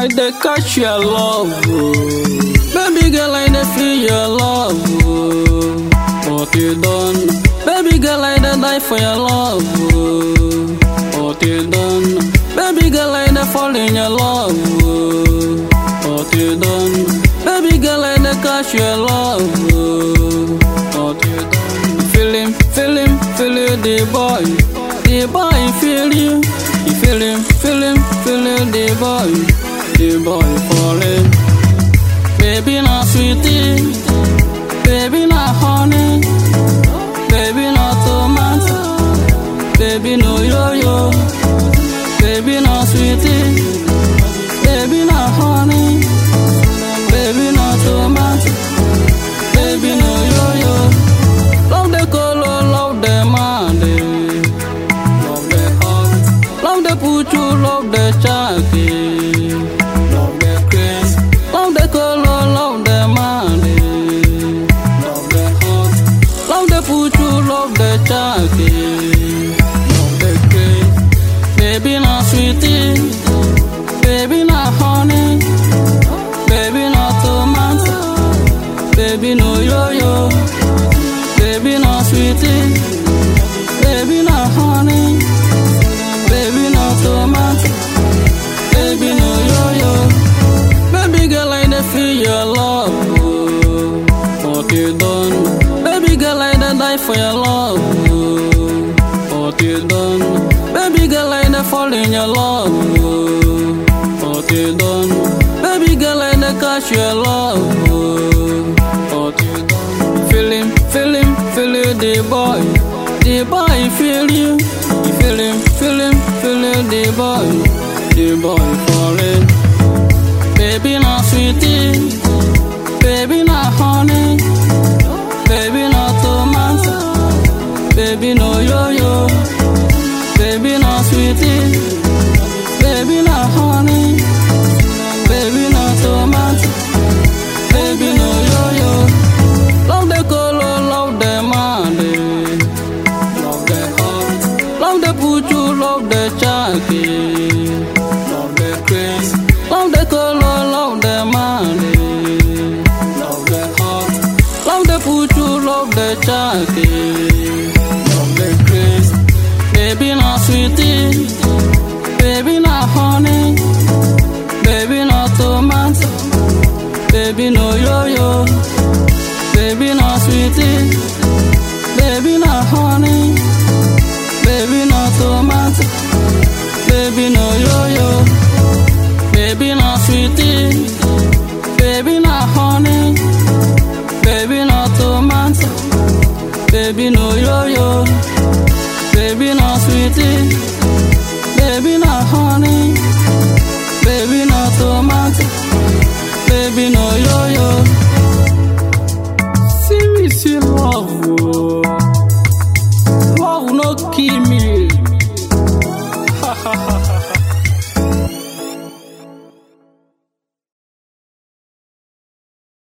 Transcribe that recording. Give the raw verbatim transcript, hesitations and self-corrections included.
like the catch your love, oh. Baby girl, I dey feel your love, oh. What you done? Baby girl, I dey die for your love, oh. What you done? Baby girl, I dey fall in your love, oh. What you done? Baby girl, I dey catch your love, oh. What you done? Feel him, feel him, feel it, the boy. The boy feel you. You feel him, feel him, feel it, the boy. The boy falling. Baby not sweetie, baby not honey, baby not tomato, baby no yo-yo, baby not sweetie, baby not honey, baby not tomato, baby no yo-yo. Love the color, love the money, love the heart, love the puchu, love the chaki, love the grace, love the color. Love the chaki, love the grain. Baby not sweetie, baby not honey, baby not tomato, baby no yo-yo, baby not sweetie, baby not honey, baby not tomato, baby no yo-yo. Baby girl, I dey feel your love, oh. What you done? Baby girl, I dey die for your love, oh. What you done? Baby girl, I dey fall in your love, oh. What you done? Baby girl, I dey catch your love, oh. What you done? Feel him, feel him, feel it, the boy. The boy feel you. You feel him, feel him, feel it, the boy. The boy falling. Baby not sweetie, baby not honey, baby not tomato, baby no yo-yo, baby not sweetie, baby not honey, baby not tomato, baby no yo-yo. Love the color, love the money, love the heart, love the puchu, love the chaki, love the grace, love the color, love the money. Love the chaki, love the grace. Baby not sweetie, baby not honey, baby not tomato, baby no yo-yo, baby not sweetie, baby not honey, baby not tomato, baby no yo-yo, baby not sweetie, baby not honey, baby not tomato, baby no yo-yo, baby not sweetie, baby not honey.